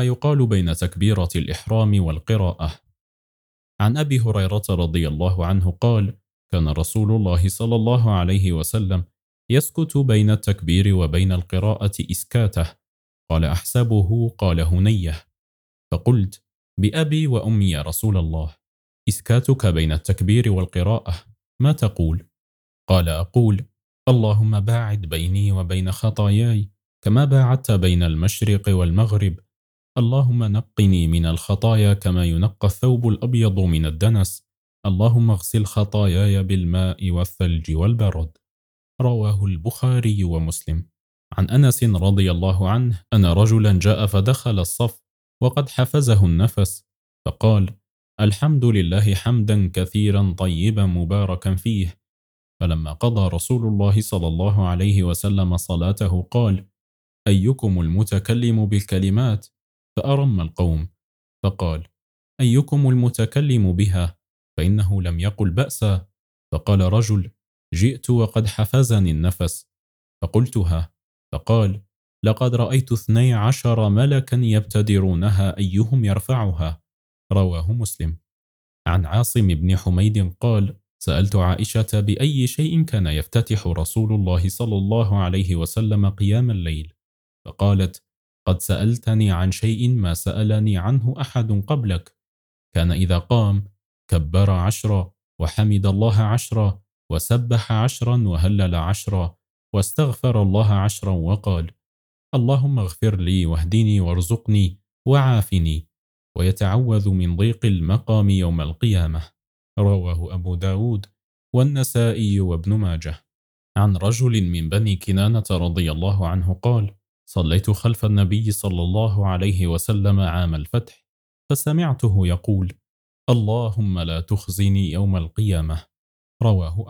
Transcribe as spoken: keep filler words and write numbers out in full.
ما يقال بين تكبيرة الإحرام والقراءة. عن أبي هريرة رضي الله عنه قال: كان رسول الله صلى الله عليه وسلم يسكت بين التكبير وبين القراءة إسكاته. قال أحسبه قال هنيه. فقلت: بأبي وأمي يا رسول الله، إسكاتك بين التكبير والقراءة ما تقول؟ قال: أقول: اللهم باعد بيني وبين خطاياي كما باعدت بين المشرق والمغرب. اللهم نقني من الخطايا كما ينقى الثوب الأبيض من الدنس. اللهم اغسل خطاياي بالماء والثلج والبرد. رواه البخاري ومسلم. عن أنس رضي الله عنه أن رجلا جاء فدخل الصف وقد حفزه النفس، فقال: الحمد لله حمدا كثيرا طيبا مباركا فيه. فلما قضى رسول الله صلى الله عليه وسلم صلاته قال: أيكم المتكلم بالكلمات؟ فأرم القوم. فقال: أيكم المتكلم بها؟ فإنه لم يقل بأسا. فقال رجل: جئت وقد حفزني النفس فقلتها. فقال: لقد رأيت اثني عشر ملكا يبتدرونها أيهم يرفعها. رواه مسلم. عن عاصم بن حميد قال: سألت عائشة بأي شيء كان يفتتح رسول الله صلى الله عليه وسلم قيام الليل، فقالت: قد سألتني عن شيء ما سألني عنه أحد قبلك. كان إذا قام كبر عشرا وحمد الله عشرا وسبح عشرا وهلل عشرا واستغفر الله عشرا وقال: اللهم اغفر لي واهدني وارزقني وعافني، ويتعوذ من ضيق المقام يوم القيامة. رواه أبو داود والنسائي وابن ماجه. عن رجل من بني كنانة رضي الله عنه قال: صليت خلف النبي صلى الله عليه وسلم عام الفتح، فسمعته يقول: اللهم لا تخزني يوم القيامة. رواه